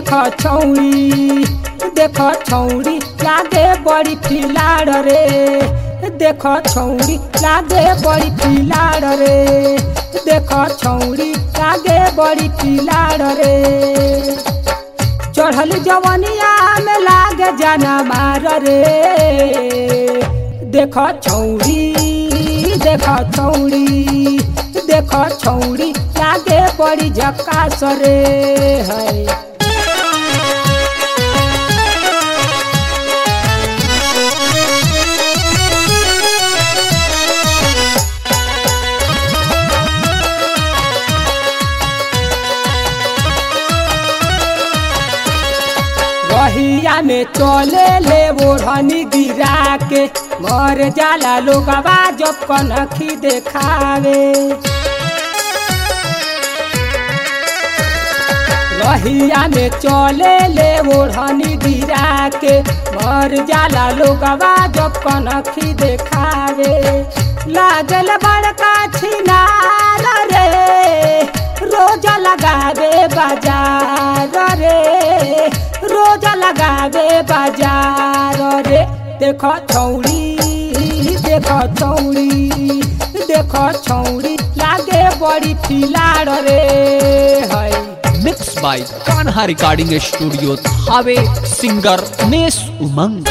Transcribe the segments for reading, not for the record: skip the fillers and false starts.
देखो छौरी लागे बड़ी फिलाड़ रे, देखो छौरी लागे बड़ी फिलाड़ रे, देखो छौरी लागे बड़ी फिलाड़ रे। चढ़ल जवनिया में लागे जाना मार रे, देखो छौरी देखो छौरी लागे बड़ी झक्कास रे है। रहिया में चले ले ओढ़नी गिरा के, मर जाला लोगवा जब कनखी देखावे। रहिया में चले ले ओढ़नी गिरा के, मर जाला लोगवा जब कनखी देखावे। लागल बड़का छिनार रे, रोज लगावे बाजार रे, रोज लगावे बाजार रे। देखो छौरी लागे बड़ी फिलाड़ रे है। Mix by Kanha recording studio Thawe, singer Umesh Umang.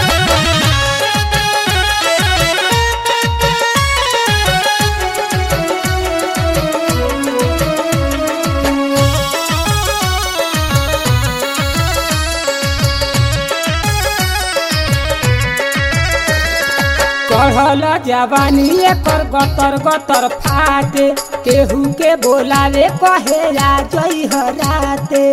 चढ़ल जवानी एकर गतर गतर फाटे, केहू के बोलावे कहेला जई हराते।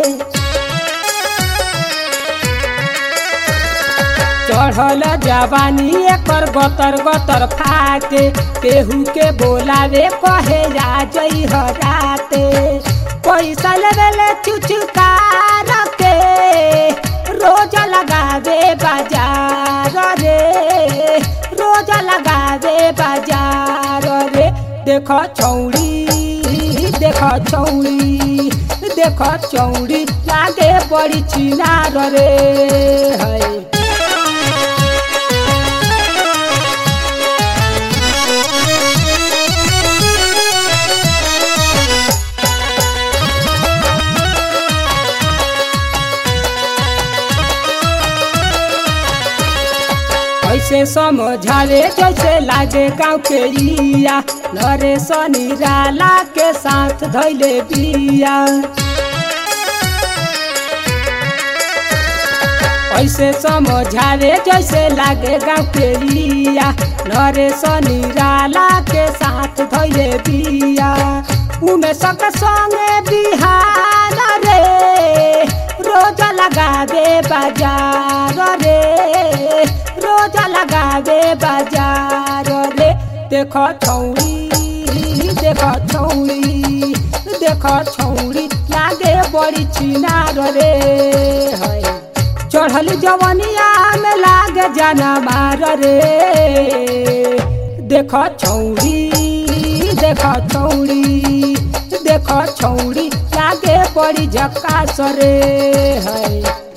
चढ़ल जवानी एकर गतर गतर फाटे, केहू के बोलावे कहेला जई हराते। पैसा लेवेले चुचुकार के, रोज लगावे बाजार रे, रोज लगावे बाजार रे। देखो छौरी लागे बड़ी चिनार रे है। ऐसे समझावे जैसे लागे गाँव के रिया, नरेश निराला के साथ धैले बिया। ऐसे समझावे जैसे लागे गाँव के रिया, नरेश निराला के साथ धैले बिया। उमेश के संगे बिहार रे, रोज लगावे बाजार रे, रोज लगावे बाजार रे। देखो छौरी लागे बड़ी चिनार रे है। चढ़ल जवनिया में लागे जाना मार रे, देखो छौरी लागे बड़ी झक्कास रे है।